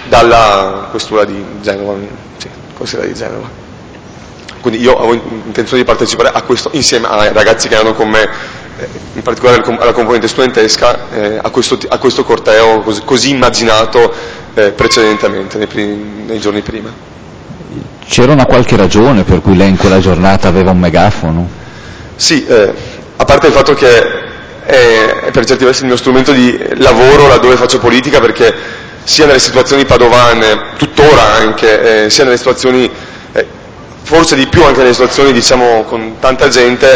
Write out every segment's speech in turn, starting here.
dalla questura di Genova, sì, consigliere di Genova. Quindi io avevo intenzione di partecipare a questo insieme ai ragazzi che erano con me, in particolare alla componente studentesca, a questo corteo così immaginato precedentemente, nei giorni prima. C'era una qualche ragione per cui lei in quella giornata aveva un megafono? Sì, a parte il fatto che è per certi versi il mio strumento di lavoro laddove faccio politica, perché sia nelle situazioni padovane, tuttora anche, sia nelle situazioni, forse di più anche nelle situazioni diciamo con tanta gente,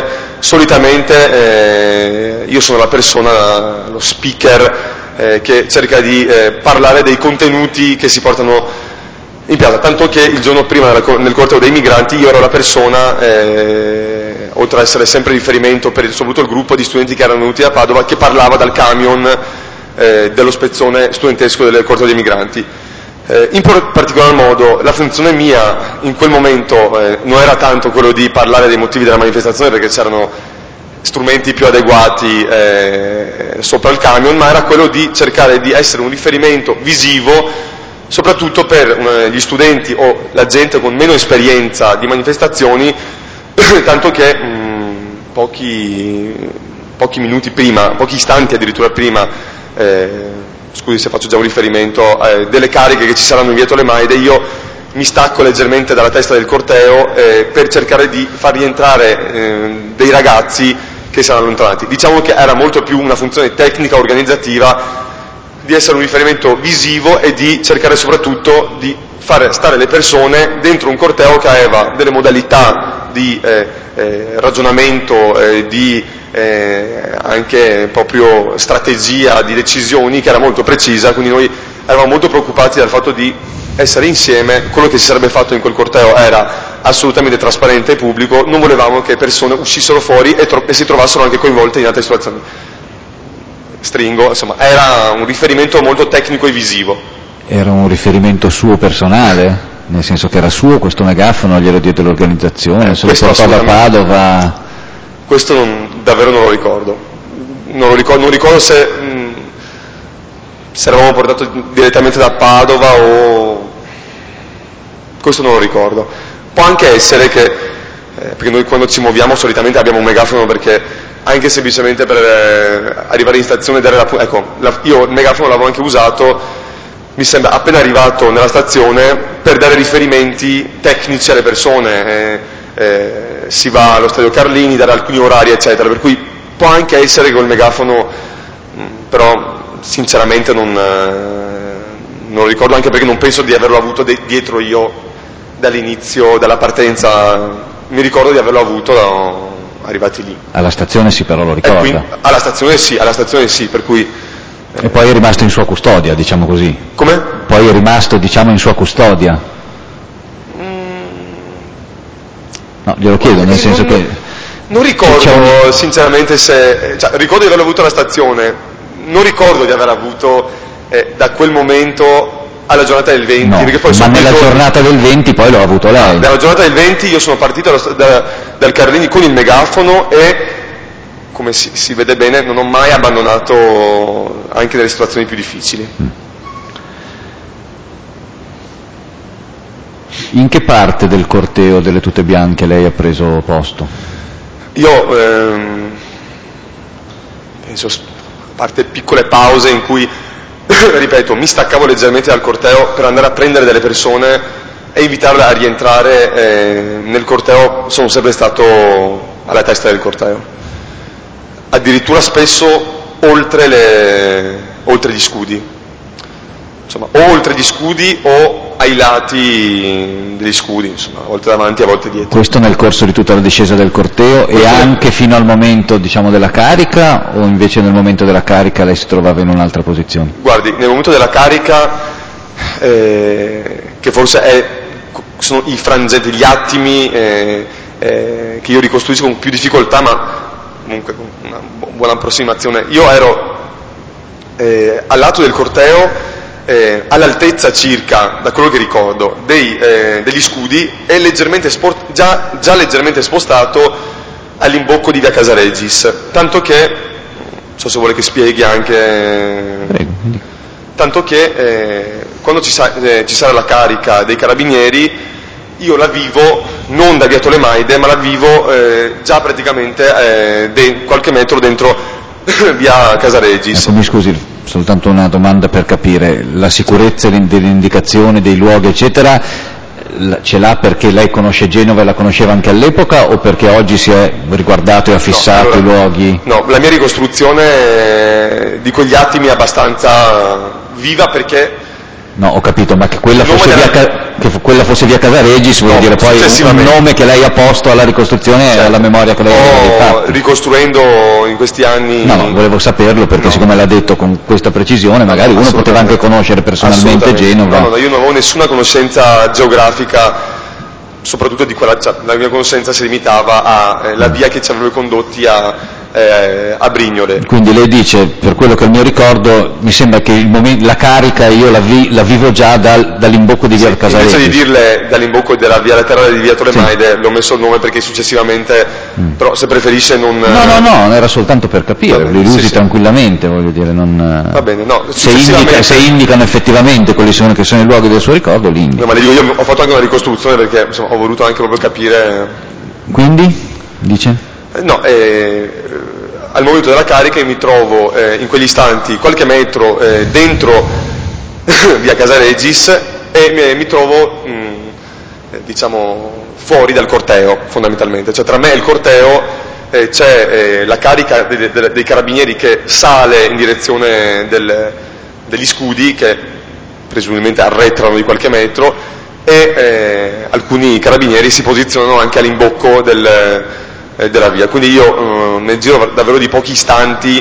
solitamente io sono la persona, lo speaker che cerca di parlare dei contenuti che si portano in piazza, tanto che il giorno prima nel corteo dei migranti io ero la persona, oltre ad essere sempre riferimento per soprattutto il gruppo di studenti che erano venuti da Padova, che parlava dal camion dello spezzone studentesco del corteo dei migranti. In particolar modo la funzione mia in quel momento non era tanto quello di parlare dei motivi della manifestazione, perché c'erano strumenti più adeguati sopra il camion, ma era quello di cercare di essere un riferimento visivo soprattutto per gli studenti o la gente con meno esperienza di manifestazioni, tanto che pochi minuti prima, pochi istanti addirittura prima, scusi se faccio già un riferimento, delle cariche che ci saranno in via Tolemaide, io mi stacco leggermente dalla testa del corteo per cercare di far rientrare dei ragazzi che saranno allontanati. Diciamo che era molto più una funzione tecnica, organizzativa, di essere un riferimento visivo e di cercare soprattutto di fare stare le persone dentro un corteo che aveva delle modalità di ragionamento, di anche proprio strategia di decisioni che era molto precisa, quindi noi eravamo molto preoccupati dal fatto di essere insieme. Quello che si sarebbe fatto in quel corteo era assolutamente trasparente e pubblico, non volevamo che persone uscissero fuori e si trovassero anche coinvolte in altre situazioni. Stringo, insomma, era un riferimento molto tecnico e visivo. Era un riferimento suo personale? Nel senso che era suo questo megafono, glielo diede l'organizzazione, se lo portò da Padova? Questo davvero non lo ricordo. Non ricordo se eravamo portato direttamente da Padova o... Questo non lo ricordo. Può anche essere che, perché noi quando ci muoviamo solitamente abbiamo un megafono, perché anche semplicemente per arrivare in stazione e dare io il megafono l'avevo anche usato, mi sembra, appena arrivato nella stazione, per dare riferimenti tecnici alle persone, si va allo stadio Carlini, dare alcuni orari eccetera, per cui può anche essere che col megafono, però sinceramente non lo ricordo, anche perché non penso di averlo avuto dietro io dall'inizio, dalla partenza. Mi ricordo di averlo avuto arrivati lì. Alla stazione sì, però lo ricorda. Quindi, alla stazione sì, per cui... E poi è rimasto in sua custodia, diciamo così. Come? Poi è rimasto, diciamo, in sua custodia. No, glielo chiedo, nel senso che... Non ricordo sinceramente se... Cioè, ricordo di averlo avuto alla stazione, non ricordo di aver avuto da quel momento alla giornata del 20, no, perché poi ma nella giornata del 20 poi l'ho avuto lei. Nella giornata del 20 io sono partito dal Carlini con il megafono e, come si vede bene, non ho mai abbandonato anche nelle situazioni più difficili. In che parte del corteo delle tute bianche lei ha preso posto? Io penso, a parte piccole pause in cui, ripeto, mi staccavo leggermente dal corteo per andare a prendere delle persone e invitarle a rientrare nel corteo, sono sempre stato alla testa del corteo. Addirittura spesso oltre gli scudi. Insomma, o oltre gli scudi o ai lati degli scudi, insomma, a volte davanti, a volte dietro. Questo nel corso di tutta la discesa del corteo e anche fino al momento, diciamo, della carica, o invece nel momento della carica lei si trovava in un'altra posizione? Guardi, nel momento della carica, che forse sono i frangenti, gli attimi che io ricostruisco con più difficoltà, ma comunque con una buona approssimazione. Io ero al lato del corteo, all'altezza circa, da quello che ricordo, degli scudi e già leggermente spostato all'imbocco di via Casaregis, tanto che, non so se vuole che spieghi anche... Prego. tanto che quando ci sarà la carica dei carabinieri io la vivo non da via Tolemaide, ma la vivo già praticamente qualche metro dentro via Casaregis. Ecco, mi scusi, soltanto una domanda per capire: la sicurezza dell'indicazione dei luoghi eccetera ce l'ha perché lei conosce Genova e la conosceva anche all'epoca, o perché oggi si è riguardato e ha fissato i luoghi? No, la mia ricostruzione di quegli attimi è abbastanza viva, perché... No, ho capito, ma che quella fosse via Casaregis vuol dire poi un nome che lei ha posto alla ricostruzione e alla memoria che lei ha fatto. Ricostruendo in questi anni... No, volevo saperlo perché siccome l'ha detto con questa precisione, magari uno poteva anche conoscere personalmente Genova. No, io non avevo nessuna conoscenza geografica, soprattutto di quella, la mia conoscenza si limitava alla via che ci aveva condotti a Brignole. Quindi lei dice, per quello che è il mio ricordo, mi sembra che la carica io la vivo già dall'imbocco di via Casaregis. Invece di dirle dall'imbocco della via laterale di via Tolemaide, l'ho messo il nome perché successivamente, però se preferisce non... No, era soltanto per capire, li usi tranquillamente, voglio dire, non... Va bene, no, se indicano effettivamente quelli che sono i luoghi del suo ricordo, li indicano. No, ma le dico, io ho fatto anche una ricostruzione perché insomma, ho voluto anche proprio capire... Quindi? Dice? No, al momento della carica io mi trovo in quegli istanti qualche metro dentro via Casaregis e mi trovo diciamo fuori dal corteo fondamentalmente, cioè tra me e il corteo c'è la carica dei carabinieri che sale in direzione degli scudi che presumibilmente arretrano di qualche metro e alcuni carabinieri si posizionano anche all'imbocco della via, quindi io nel giro davvero di pochi istanti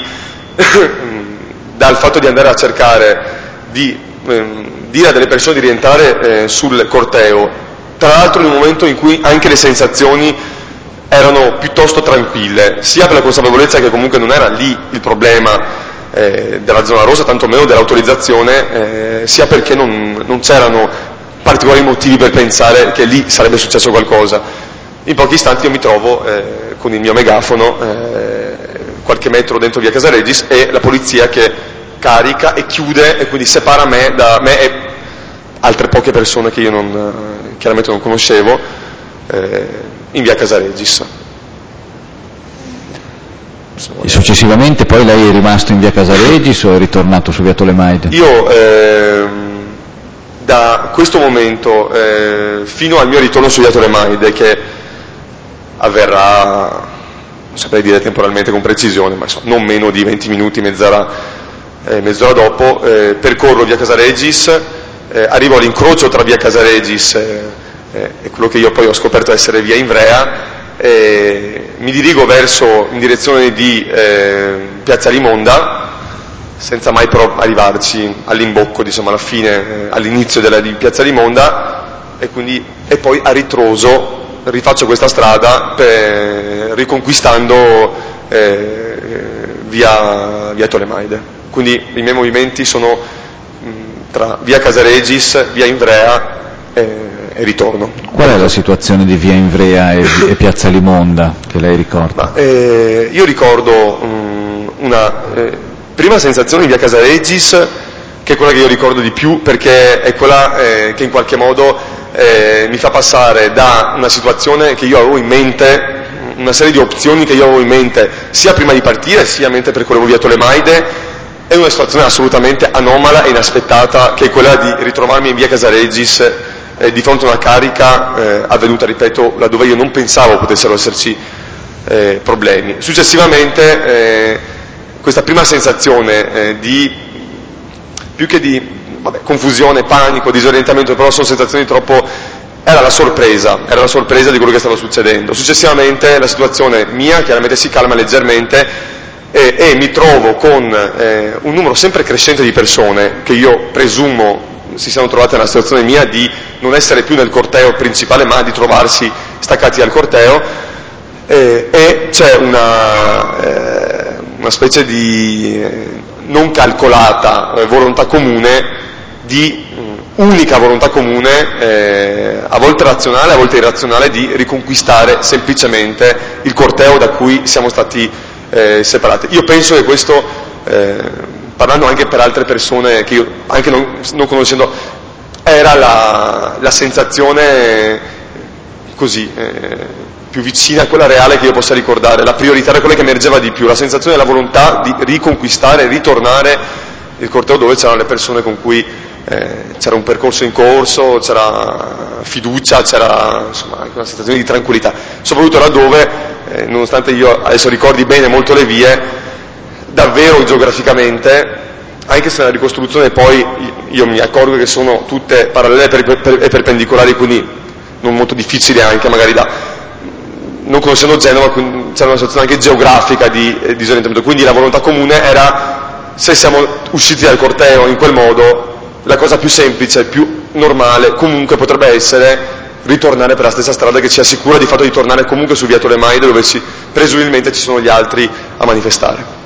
dal fatto di andare a cercare di dire a delle persone di rientrare sul corteo, tra l'altro in un momento in cui anche le sensazioni erano piuttosto tranquille, sia per la consapevolezza che comunque non era lì il problema della zona rossa, tanto meno dell'autorizzazione, sia perché non c'erano particolari motivi per pensare che lì sarebbe successo qualcosa. In pochi istanti io mi trovo con il mio megafono qualche metro dentro via Casaregis e la polizia che carica e chiude e quindi separa me da me e altre poche persone che io chiaramente non conoscevo in via Casaregis. E successivamente poi lei è rimasto in via Casaregis o è ritornato su via Tolemaide? Io da questo momento fino al mio ritorno su via Tolemaide, che avverrà, non saprei dire temporalmente con precisione, ma insomma, non meno di 20 minuti, mezz'ora dopo, percorro via Casaregis, arrivo all'incrocio tra via Casaregis e quello che io poi ho scoperto essere via Ivrea, mi dirigo in direzione di piazza Limonda, senza mai però arrivarci all'imbocco, diciamo alla fine, all'inizio di piazza Limonda, e poi a ritroso rifaccio questa strada riconquistando via Tolemaide. Quindi i miei movimenti sono tra via Casaregis, via Ivrea e ritorno. Qual è la situazione di via Ivrea e piazza Limonda che lei ricorda? Io ricordo una prima sensazione di via Casaregis, che è quella che io ricordo di più, perché è quella che in qualche modo mi fa passare da una situazione che io avevo in mente, una serie di opzioni che io avevo in mente sia prima di partire sia mentre percorrevo via Tolemaide, è una situazione assolutamente anomala e inaspettata, che è quella di ritrovarmi in via Casaregis di fronte a una carica avvenuta, ripeto, laddove io non pensavo potessero esserci problemi. Successivamente questa prima sensazione più che di confusione, panico, disorientamento, però sono sensazioni era la sorpresa di quello che stava succedendo. Successivamente la situazione mia chiaramente si calma leggermente e mi trovo con un numero sempre crescente di persone che io presumo si siano trovate nella situazione mia di non essere più nel corteo principale ma di trovarsi staccati dal corteo, e c'è una specie di non calcolata volontà comune, unica volontà comune, a volte razionale, a volte irrazionale, di riconquistare semplicemente il corteo da cui siamo stati separati. Io penso che questo parlando anche per altre persone che io, anche non conoscendo, era la sensazione così, più vicina a quella reale che io possa ricordare, la prioritaria, quella che emergeva di più, la sensazione della volontà di riconquistare, ritornare il corteo dove c'erano le persone con cui c'era un percorso in corso, c'era fiducia, c'era insomma anche una sensazione di tranquillità, soprattutto laddove, nonostante io adesso ricordi bene molto le vie, davvero geograficamente, anche se nella ricostruzione poi io mi accorgo che sono tutte parallele e perpendicolari, quindi non molto difficili anche magari non conoscendo Genova, c'era una situazione anche geografica di disorientamento, quindi la volontà comune era, se siamo usciti dal corteo in quel modo, la cosa più semplice, più normale, comunque potrebbe essere ritornare per la stessa strada che ci assicura di fatto di tornare comunque su via Tolemaide, dove presumibilmente ci sono gli altri a manifestare.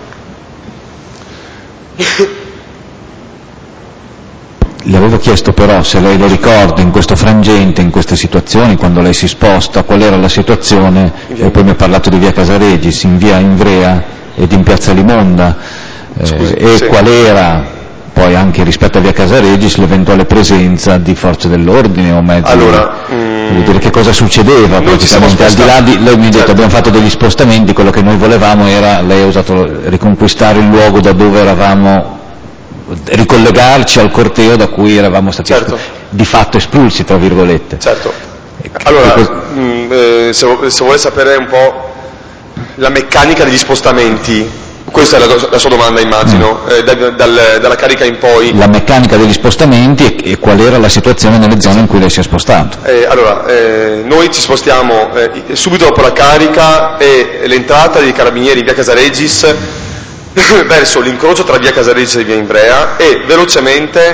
Le avevo chiesto però se lei lo ricorda in questo frangente, in queste situazioni, quando lei si sposta, qual era la situazione, e poi mi ha parlato di via Casaregis, in via Ivrea ed in piazza Limonda, e sì, qual era poi anche rispetto a via Casaregis l'eventuale presenza di forze dell'ordine o mezzi. Allora, voglio dire, che cosa succedeva praticamente, al di là di, lei mi ha detto abbiamo fatto degli spostamenti, quello che noi volevamo era, lei ha usato riconquistare il luogo da dove eravamo, ricollegarci al corteo da cui eravamo stati di fatto espulsi, tra virgolette. Certo. Allora, se vuole sapere un po' la meccanica degli spostamenti, questa è la sua domanda, immagino, dalla carica in poi. La meccanica degli spostamenti e qual era la situazione nelle zone in cui lei si è spostato. Allora, noi ci spostiamo subito dopo la carica e l'entrata dei carabinieri in via Casaregis verso l'incrocio tra via Casaregis e via Ivrea e velocemente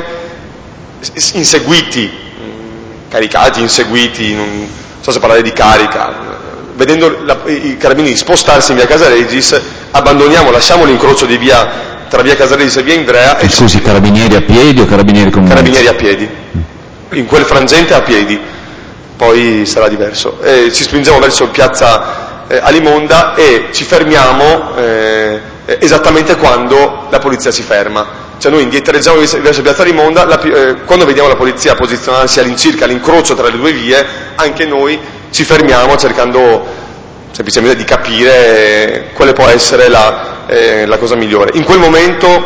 caricati, inseguiti, non so se parlare di carica, vedendo i carabinieri spostarsi in via Casaregis, lasciamo l'incrocio di tra via Casaregis e via Ivrea. Scusi, carabinieri a piedi o carabinieri con mezzi? Carabinieri a piedi, in quel frangente a piedi, poi sarà diverso. Ci spingiamo verso piazza Alimonda e ci fermiamo esattamente quando la polizia si ferma. Cioè noi indietreggiamo verso piazza Alimonda, quando vediamo la polizia posizionarsi all'incirca all'incrocio tra le due vie, anche noi ci fermiamo cercando semplicemente di capire quale può essere la cosa migliore. In quel momento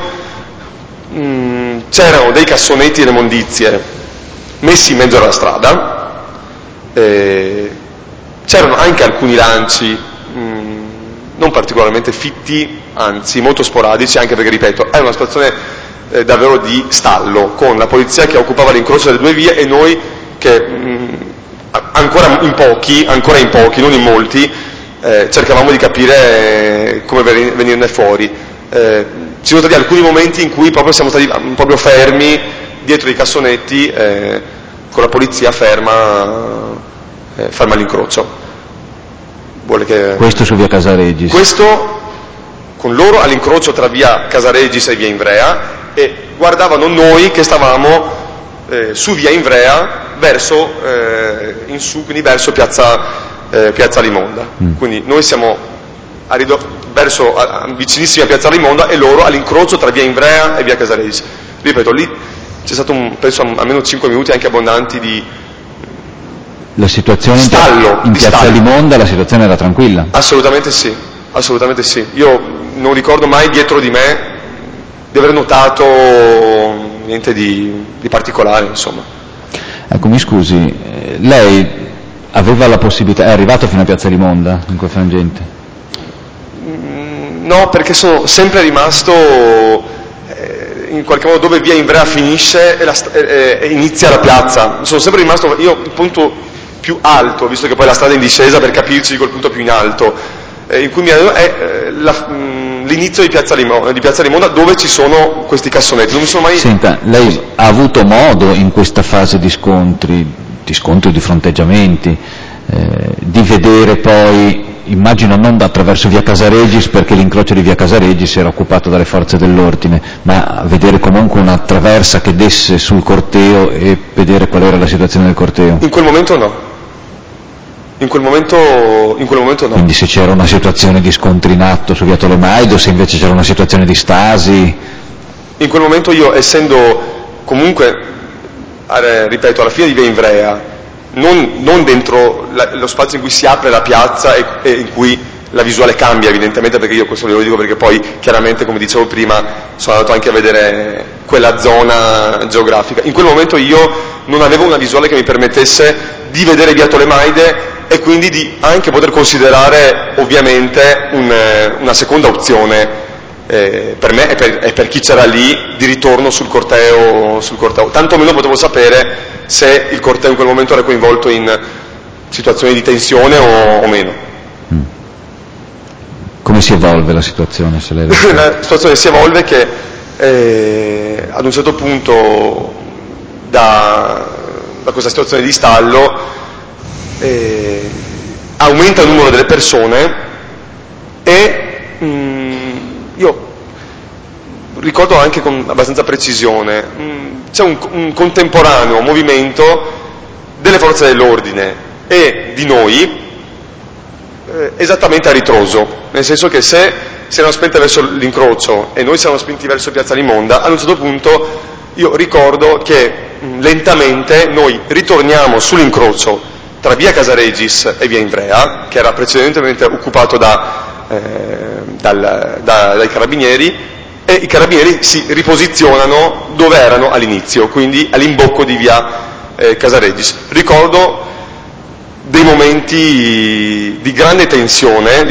c'erano dei cassonetti delle mondizie messi in mezzo alla strada, c'erano anche alcuni lanci non particolarmente fitti, anzi molto sporadici, anche perché, ripeto, è una situazione davvero di stallo, con la polizia che occupava l'incrocio delle due vie e noi che ancora in pochi, non in molti, cercavamo di capire come venirne fuori. Ci sono stati alcuni momenti in cui proprio siamo stati proprio fermi dietro i cassonetti con la polizia ferma all'incrocio. Questo su via Casaregis? Questo con loro all'incrocio tra via Casaregis e via Ivrea e guardavano noi che stavamo su via Ivrea verso in su, quindi verso piazza Limonda. Quindi noi siamo vicinissimi a piazza Limonda e loro all'incrocio tra via Ivrea e via Casaregis. Ripeto, lì c'è stato penso almeno 5 minuti anche abbondanti di la situazione stallo, in piazza Limonda, la situazione era tranquilla? Assolutamente sì. Io non ricordo mai dietro di me di aver notato niente di particolare, insomma. Ecco, mi scusi, lei aveva la possibilità, è arrivato fino a piazza Limonda in quel frangente? No, perché sono sempre rimasto in qualche modo dove via Ivrea finisce e inizia la piazza. Sono sempre rimasto io il punto più alto, visto che poi la strada è in discesa, per capirci, col punto più in alto, in cui è l'inizio di piazza Limonda, dove ci sono questi cassonetti. Non mi sono mai... Senta, lei ha avuto modo in questa fase di scontri, di fronteggiamenti, di vedere poi, immagino non attraverso via Casaregis, perché l'incrocio di via Casaregis era occupato dalle forze dell'ordine, ma vedere comunque una traversa che desse sul corteo e vedere qual era la situazione del corteo? In quel momento no. In quel momento no. Quindi se c'era una situazione di scontro in atto su via Tolemaide o se invece c'era una situazione di stasi? In quel momento io, essendo comunque, ripeto, alla fine di via Ivrea, non dentro lo spazio in cui si apre la piazza e in cui la visuale cambia evidentemente, perché io questo lo dico perché poi chiaramente, come dicevo prima, sono andato anche a vedere quella zona geografica. In quel momento io non avevo una visuale che mi permettesse di vedere via Tolemaide e quindi di anche poter considerare ovviamente una seconda opzione per me e per chi c'era lì di ritorno sul corteo. Tanto meno potevo sapere se il corteo in quel momento era coinvolto in situazioni di tensione o meno. Come si evolve la situazione? La situazione si evolve che ad un certo punto da questa situazione di stallo aumenta il numero delle persone e io ricordo anche con abbastanza precisione, c'è un contemporaneo movimento delle forze dell'ordine e di noi esattamente a ritroso, nel senso che se si erano spinte verso l'incrocio e noi siamo spinti verso Piazza Limonda, ad un certo punto io ricordo che lentamente noi ritorniamo sull'incrocio tra via Casaregis e via Ivrea, che era precedentemente occupato dai carabinieri, e i carabinieri si riposizionano dove erano all'inizio, quindi all'imbocco di via Casaregis. Ricordo dei momenti di grande tensione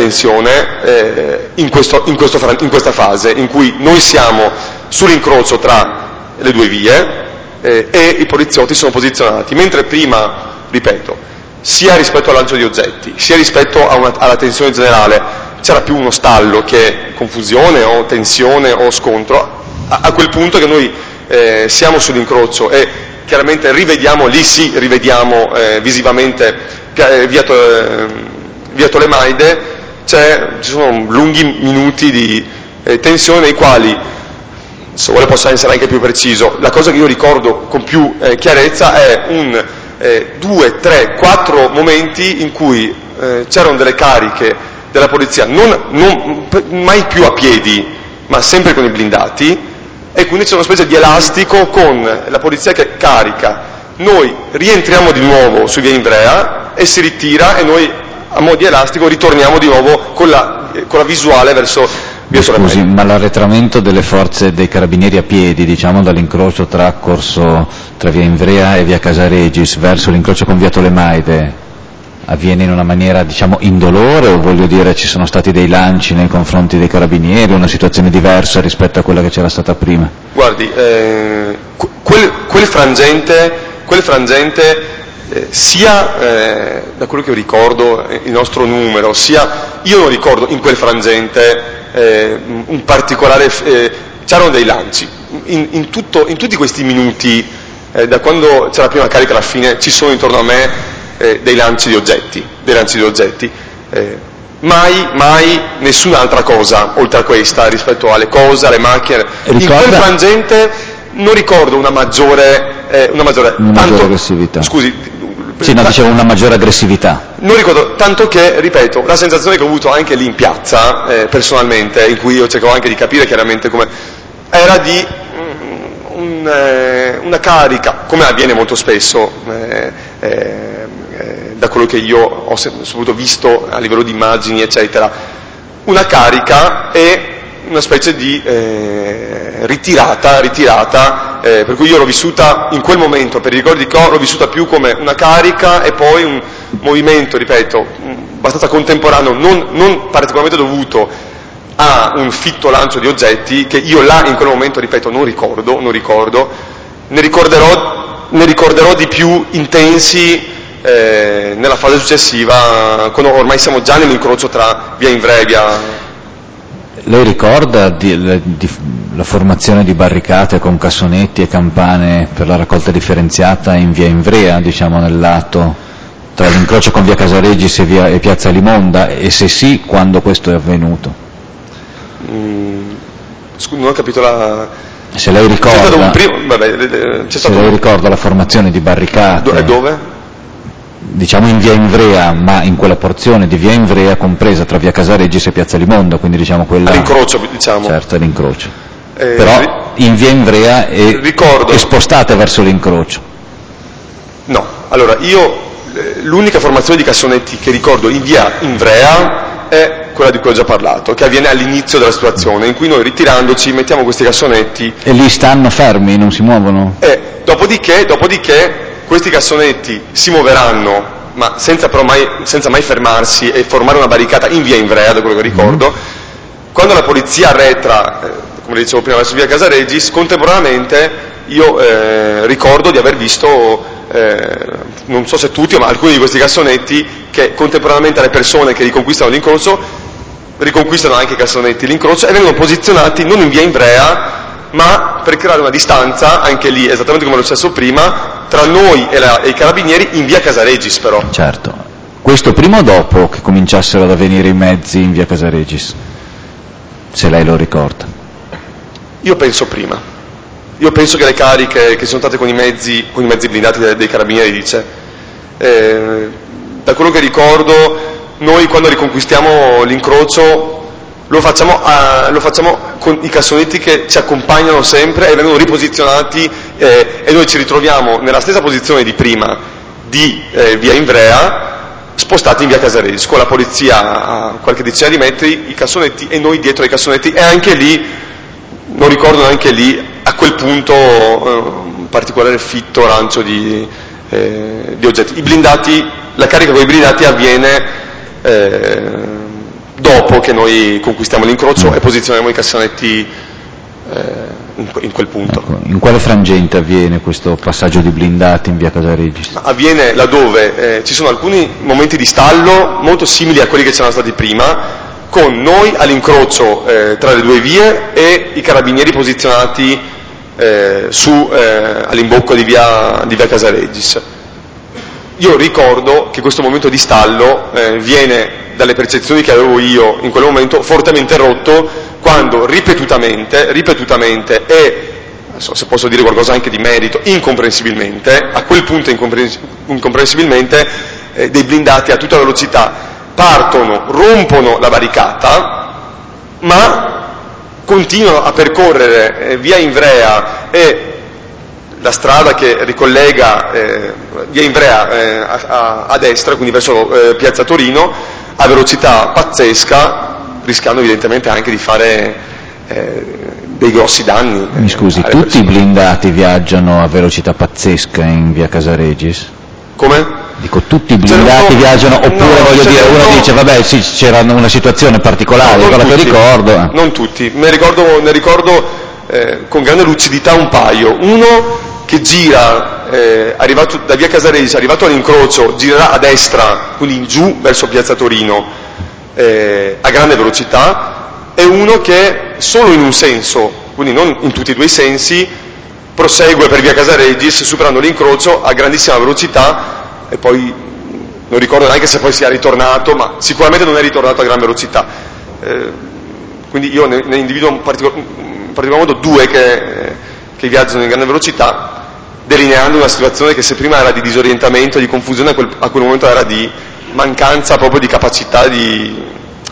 in questa fase in cui noi siamo sull'incrocio tra le due vie e i poliziotti sono posizionati, mentre prima, ripeto, sia rispetto al lancio di oggetti, sia rispetto alla tensione generale, c'era più uno stallo che confusione o tensione o scontro. A quel punto che noi siamo sull'incrocio e chiaramente rivediamo visivamente via Tolemaide, ci sono lunghi minuti di tensione nei quali, se vuole posso essere anche più preciso, la cosa che io ricordo con più chiarezza è 2, 3, 4 momenti in cui c'erano delle cariche della polizia, non mai più a piedi, ma sempre con i blindati, e quindi c'è una specie di elastico con la polizia che carica, noi rientriamo di nuovo su via Ivrea e si ritira e noi a mo' di elastico ritorniamo di nuovo con la visuale verso via Tolemaide. Scusi, ma l'arretramento delle forze dei carabinieri a piedi, diciamo dall'incrocio tra via Ivrea e via Casaregis verso l'incrocio con via Tolemaide, avviene in una maniera, diciamo, indolore, o voglio dire ci sono stati dei lanci nei confronti dei carabinieri, una situazione diversa rispetto a quella che c'era stata prima? Guardi, quel frangente sia da quello che io ricordo il nostro numero, sia io non ricordo in quel frangente un particolare, c'erano dei lanci, in tutti questi minuti, da quando c'è la prima carica alla fine, ci sono intorno a me dei lanci di oggetti, mai nessun'altra cosa oltre a questa rispetto alle cose, alle macchine. In quel frangente non ricordo una maggiore aggressività. Scusi. Sì, no, dicevo una maggiore aggressività. Non ricordo, tanto che, ripeto, la sensazione che ho avuto anche lì in piazza, personalmente, in cui io cercavo anche di capire chiaramente come, era di una carica, come avviene molto spesso, da quello che io ho soprattutto visto a livello di immagini, eccetera, una carica e una specie di ritirata, per cui io l'ho vissuta in quel momento, per i ricordi che ho, l'ho vissuta più come una carica e poi un movimento, ripeto, abbastanza contemporaneo, non particolarmente dovuto a un fitto lancio di oggetti che io là in quel momento, ripeto, non ricordo, ne ricorderò di più intensi nella fase successiva, quando ormai siamo già nell'incrocio tra via Ivrea e via... Lei ricorda la formazione di barricate con cassonetti e campane per la raccolta differenziata in via Ivrea, diciamo nel lato tra l'incrocio con via Casaregis e piazza Limonda, e se sì, quando questo è avvenuto? Scusi, non ho capito la... Se lei ricorda la formazione di barricate... Dove? Diciamo in via Ivrea, ma in quella porzione di via Ivrea compresa tra via Casaregis e piazza Limonda, quindi diciamo quella... All'incrocio, diciamo. Certo, all'incrocio. Però in via Ivrea e spostate verso l'incrocio. No, allora l'unica formazione di cassonetti che ricordo in via Ivrea è quella di cui ho già parlato, che avviene all'inizio della situazione, in cui noi ritirandoci mettiamo questi cassonetti. E lì stanno fermi, non si muovono? Dopodiché questi cassonetti si muoveranno, ma senza mai fermarsi e formare una barricata in via Ivrea, da quello che ricordo. Quando la polizia arretra, come dicevo prima, verso via Casaregis, contemporaneamente io ricordo di aver visto, non so se tutti, ma alcuni di questi cassonetti che contemporaneamente alle persone che riconquistano l'incrocio riconquistano anche i cassonetti l'incrocio e vengono posizionati non in via Ivrea, ma per creare una distanza, anche lì esattamente come lo successo prima, tra noi e i carabinieri in via Casaregis però. Certo. Questo prima o dopo che cominciassero ad avvenire i mezzi in via Casaregis? Se lei lo ricorda. Io penso prima. Io penso che le cariche che sono state con i mezzi blindati dei carabinieri, dice, da quello che ricordo, noi quando riconquistiamo l'incrocio lo facciamo con i cassonetti che ci accompagnano sempre e vengono riposizionati e noi ci ritroviamo nella stessa posizione di prima di via Ivrea, spostati in via Casaregis, con la polizia a qualche decina di metri, i cassonetti e noi dietro ai cassonetti, e anche lì, non ricordo neanche lì, a quel punto un particolare fitto rancio di oggetti. I blindati, la carica con i blindati avviene dopo che noi conquistiamo l'incrocio e posizioniamo i cassonetti in quel punto. Ecco, in quale frangente avviene questo passaggio di blindati in via Casaregis? Avviene laddove ci sono alcuni momenti di stallo molto simili a quelli che c'erano stati prima, con noi all'incrocio tra le due vie e i carabinieri posizionati all'imbocco di via Casaregis. Io ricordo che questo momento di stallo viene dalle percezioni che avevo io in quel momento fortemente rotto quando ripetutamente e, se posso dire qualcosa anche di merito, incomprensibilmente, a quel punto incomprensibilmente, dei blindati a tutta velocità partono, rompono la barricata, ma continuano a percorrere via Ivrea e la strada che ricollega via Ivrea a destra, quindi verso piazza Torino, a velocità pazzesca, rischiando evidentemente anche di fare dei grossi danni. Mi scusi, tutti i blindati viaggiano a velocità pazzesca in via Casaregis? Come? Dico, tutti i blindati viaggiano, oppure voglio dire, uno dice, vabbè sì, c'era una situazione particolare, quella che ricordo. Non tutti, ne ricordo con grande lucidità un paio. Uno che gira, arrivato da via Casaregis, arrivato all'incrocio, girerà a destra, quindi in giù verso piazza Torino, a grande velocità, e uno che solo in un senso, quindi non in tutti e due i sensi, prosegue per via Casaregis superando l'incrocio a grandissima velocità e poi non ricordo neanche se poi sia ritornato, ma sicuramente non è ritornato a gran velocità. Quindi io ne individuo in particolar modo due che viaggiano in grande velocità, delineando una situazione che se prima era di disorientamento e di confusione, a quel momento era di mancanza proprio di capacità di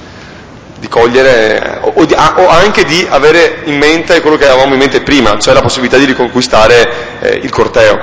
cogliere o anche di avere in mente quello che avevamo in mente prima, cioè la possibilità di riconquistare il corteo.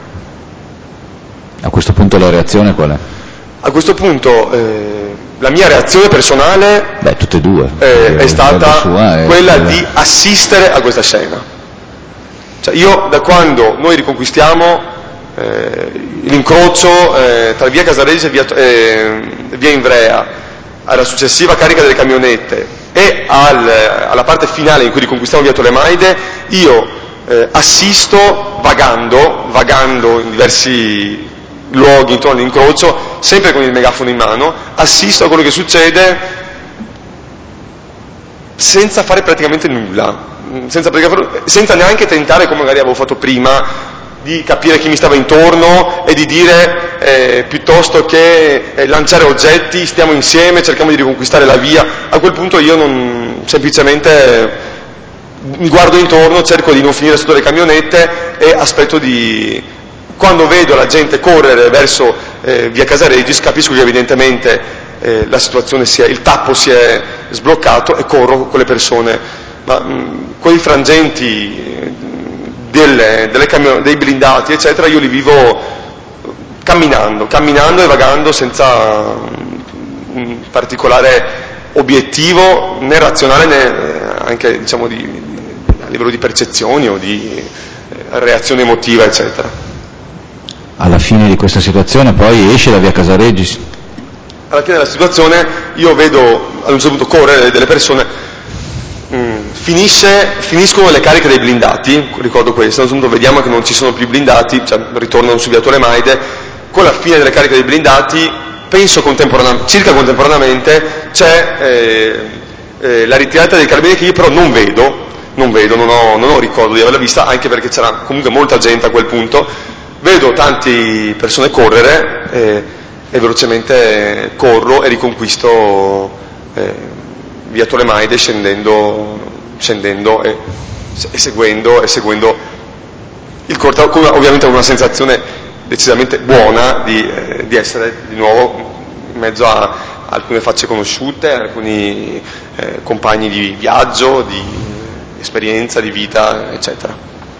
A questo punto la reazione qual è? A questo punto la mia reazione personale tutte e due, è stata quella di assistere a questa scena. Cioè io, da quando noi riconquistiamo l'incrocio tra via Casaregis e via Ivrea, alla successiva carica delle camionette e alla parte finale in cui riconquistiamo via Tolemaide, io assisto vagando in diversi luoghi intorno all'incrocio, sempre con il megafono in mano, assisto a quello che succede senza fare praticamente nulla, senza neanche tentare, come magari avevo fatto prima, di capire chi mi stava intorno e di dire piuttosto che lanciare oggetti, stiamo insieme, cerchiamo di riconquistare la via. A quel punto io semplicemente mi guardo intorno, cerco di non finire sotto le camionette e aspetto quando vedo la gente correre verso via Casaregis, capisco che evidentemente la situazione il tappo si è sbloccato e corro con le persone. Ma quei frangenti dei blindati, eccetera, io li vivo camminando e vagando senza un particolare obiettivo né razionale né anche diciamo a livello di percezioni o di reazione emotiva, eccetera. Alla fine di questa situazione poi esce da via Casaregis. Alla fine della situazione io vedo ad un certo punto correre delle persone, finiscono le cariche dei blindati, ricordo questo, a un certo punto vediamo che non ci sono più blindati, cioè ritornano su via Tolemaide, con la fine delle cariche dei blindati, penso circa contemporaneamente, c'è la ritirata dei carabinieri che io però non vedo, non ho ricordo di averla vista, anche perché c'era comunque molta gente a quel punto, vedo tante persone correre e velocemente corro e riconquisto via Tolemaide scendendo e seguendo il corteo, ovviamente con una sensazione decisamente buona di essere di nuovo in mezzo a alcune facce conosciute, alcuni compagni di viaggio, di esperienza, di vita, eccetera.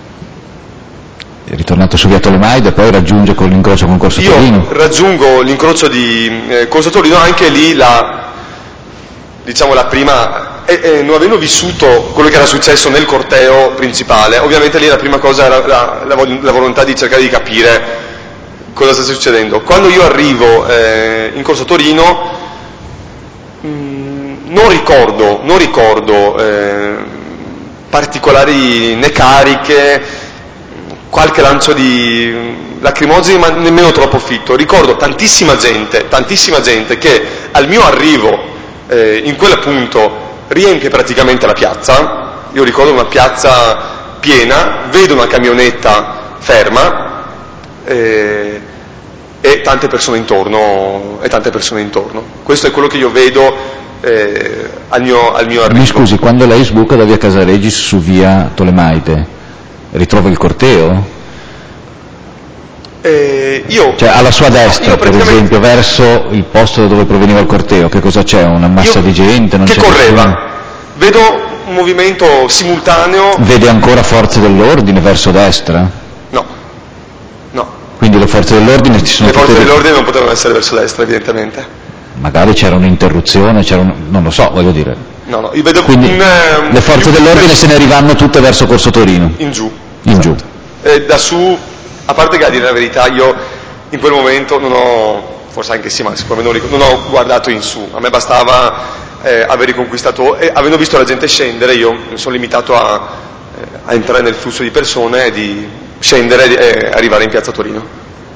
È ritornato su via Tolemaide, poi raggiunge con l'incrocio con Corso Torino. Io raggiungo l'incrocio di Corso Torino, anche lì la prima, non avendo vissuto quello che era successo nel corteo principale, ovviamente lì la prima cosa era la volontà di cercare di capire cosa sta succedendo. Quando io arrivo in Corso Torino non ricordo particolari né cariche, qualche lancio di lacrimogeni, ma nemmeno troppo fitto. Ricordo tantissima gente che al mio arrivo in quel punto riempie praticamente la piazza. Io ricordo una piazza piena, vedo una camionetta ferma e tante persone intorno. Questo è quello che io vedo al mio arrivo. Mi scusi, quando lei sbuca da via Casaregis su via Tolemaide, ritrova il corteo? Cioè alla sua destra, per esempio, verso il posto da dove proveniva il corteo, che cosa c'è? Una massa di gente? Non che c'è correva. Nessuno? Vedo un movimento simultaneo. Vede ancora forze dell'ordine verso destra? No. Quindi le forze dell'ordine ci sono Le forze dell'ordine non potevano essere verso destra, evidentemente. Magari c'era un'interruzione, non lo so, voglio dire. No, io vedo quindi le forze dell'ordine se ne arrivano tutte verso Corso Torino? In giù. Giù. Da su, a parte che a dire la verità, io in quel momento non ho, forse anche sì, ma sicuramente non ho guardato in su. A me bastava aver riconquistato, e avendo visto la gente scendere, io mi sono limitato a entrare nel flusso di persone, di scendere e arrivare in piazza Torino.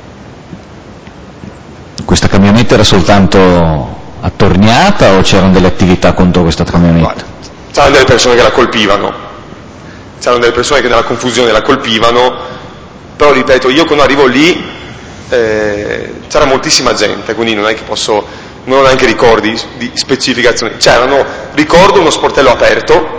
Questa camionetta era soltanto attorniata o c'erano delle attività contro questa camionetta? Guarda, c'erano delle persone che la colpivano, c'erano delle persone che nella confusione la colpivano, però ripeto, io quando arrivo lì c'era moltissima gente, quindi non è che non ho neanche ricordi di specificazioni. Ricordo uno sportello aperto,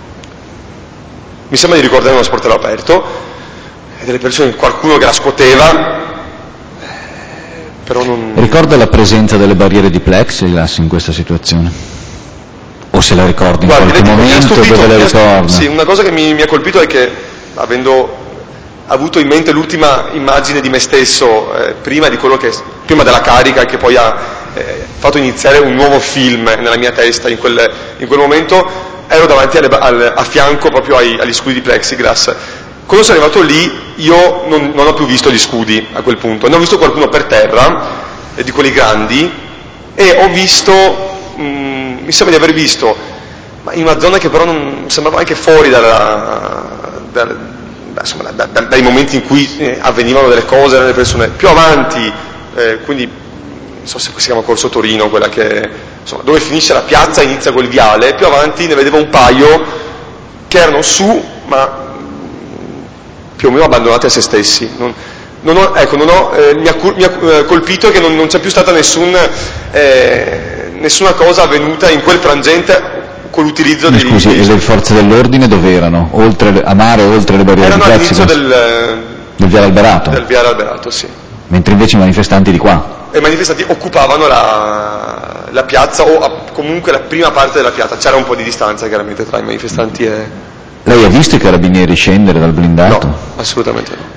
mi sembra di ricordare uno sportello aperto, e delle persone, qualcuno che la scuoteva, però non... Ricorda la presenza delle barriere di plexiglass in questa situazione? O se la ricordi in qualche momento, dove la ricorda? Sì, una cosa che mi ha colpito è che, avendo avuto in mente l'ultima immagine di me stesso prima della carica, che poi ha fatto iniziare un nuovo film nella mia testa in quel momento, ero davanti a fianco proprio agli scudi di plexiglass. Quando sono arrivato lì io non ho più visto gli scudi a quel punto, ne ho visto qualcuno per terra, di quelli grandi, e ho visto, mi sembra di aver visto, ma in una zona che però non sembrava anche fuori dai momenti in cui avvenivano delle cose, erano le persone più avanti, quindi non so se si chiama Corso Torino, quella che, insomma, dove finisce la piazza inizia quel viale, più avanti ne vedevo un paio che erano su, ma più o meno abbandonati a se stessi. Mi ha colpito che non c'è più stata nessuna cosa avvenuta in quel frangente con l'utilizzo dei... Scusi, e le forze dell'ordine dove erano? Oltre le barriere di plexiglass? All'inizio del Viale Alberato? Del Viale Alberato, sì. Mentre invece i manifestanti di qua? I manifestanti occupavano la piazza, o comunque la prima parte della piazza. C'era un po' di distanza chiaramente tra i manifestanti e Lei ha visto i carabinieri scendere dal blindato? No, assolutamente no.